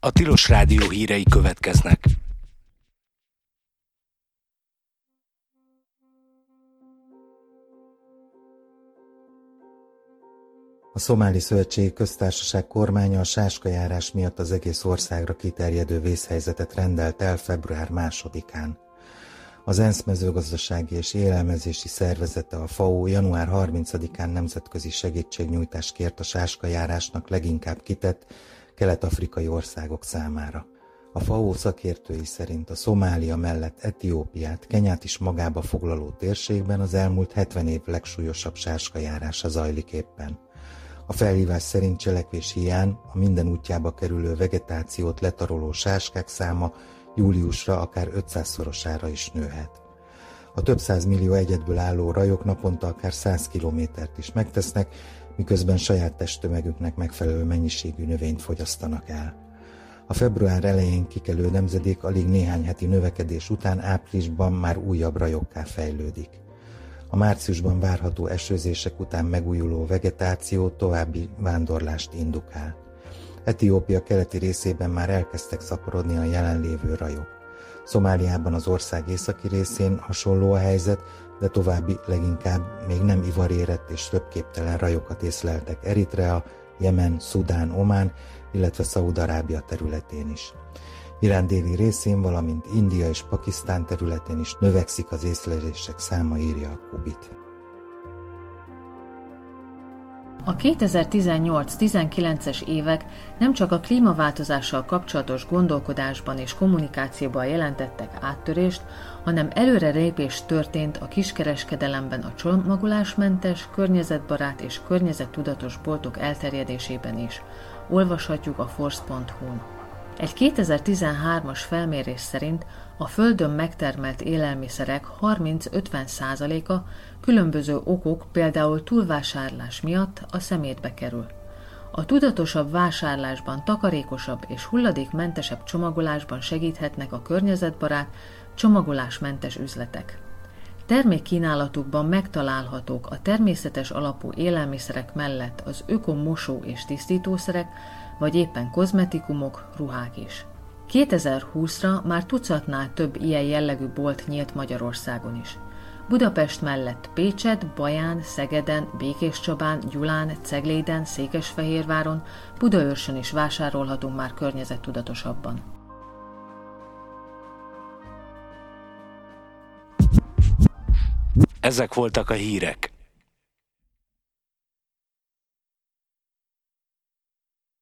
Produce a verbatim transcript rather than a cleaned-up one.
A Tilos Rádió hírei következnek. A Szomáli Szövetségi Köztársaság kormánya a sáskajárás miatt az egész országra kiterjedő vészhelyzetet rendelt el február másodikán. Az ENSZ mezőgazdasági és élelmezési szervezete, a FAO január harmincadikán nemzetközi segítségnyújtást kért a sáskajárásnak leginkább kitett kelet-afrikai országok számára. A FAO szakértői szerint a Szomália mellett Etiópiát, Kenyát is magába foglaló térségben az elmúlt hetven év legsúlyosabb sáskajárása zajlik éppen. A felhívás szerint cselekvés hiány a minden útjába kerülő vegetációt letaroló sáskák száma júliusra akár ötszázszorosára is nőhet. A több száz millió egyedből álló rajok naponta akár száz kilométert is megtesznek, miközben saját testtömegüknek megfelelő mennyiségű növényt fogyasztanak el. A február elején kikelő nemzedék alig néhány heti növekedés után áprilisban már újabb rajokká fejlődik. A márciusban várható esőzések után megújuló vegetáció további vándorlást indukál. Etiópia keleti részében már elkezdtek szaporodni a jelenlévő rajok. Szomáliában, az ország északi részén hasonló a helyzet, de további leginkább még nem ivarérett és röpképtelen rajokat észleltek Eritrea, Jemen, Szudán, Omán, illetve Szaúd-Arábia területén is. Irán déli részén, valamint India és Pakisztán területén is növekszik az észlelések száma, írja a Kubit. A kétezer-tizennyolc-tizenkilences évek nem csak a klímaváltozással kapcsolatos gondolkodásban és kommunikációban jelentettek áttörést, hanem előrelépés történt a kiskereskedelemben a csomagolásmentes, környezetbarát és környezettudatos boltok elterjedésében is. Olvashatjuk a force pont hu-n. Egy kétezer-tizenhármas felmérés szerint a földön megtermelt élelmiszerek harminc-ötven százaléka különböző okok, például túlvásárlás miatt a szemétbe kerül. A tudatosabb vásárlásban, takarékosabb és hulladékmentesebb csomagolásban segíthetnek a környezetbarát, csomagolásmentes üzletek. Termékkínálatukban megtalálhatók a természetes alapú élelmiszerek mellett az ökomosó és tisztítószerek, vagy éppen kozmetikumok, ruhák is. kétezer-húszra már tucatnál több ilyen jellegű bolt nyílt Magyarországon is. Budapest mellett Pécsett, Baján, Szegeden, Békéscsabán, Gyulán, Cegléden, Székesfehérváron, Budaörsön is vásárolhatunk már környezettudatosabban. Ezek voltak a hírek.